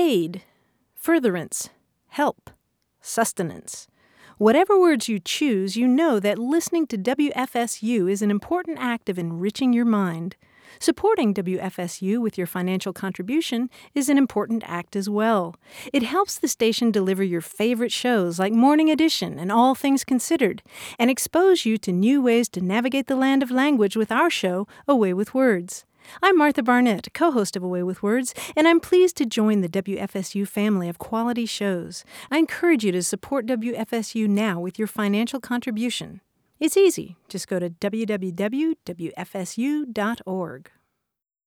aid, furtherance, help, sustenance. Whatever words you choose, you know that listening to WFSU is an important act of enriching your mind. Supporting WFSU with your financial contribution is an important act as well. It helps the station deliver your favorite shows like Morning Edition and All Things Considered, and expose you to new ways to navigate the land of language with our show, Away with Words. I'm Martha Barnett, co-host of Away with Words, and I'm pleased to join the WFSU family of quality shows. I encourage you to support WFSU now with your financial contribution. It's easy. Just go to www.wfsu.org.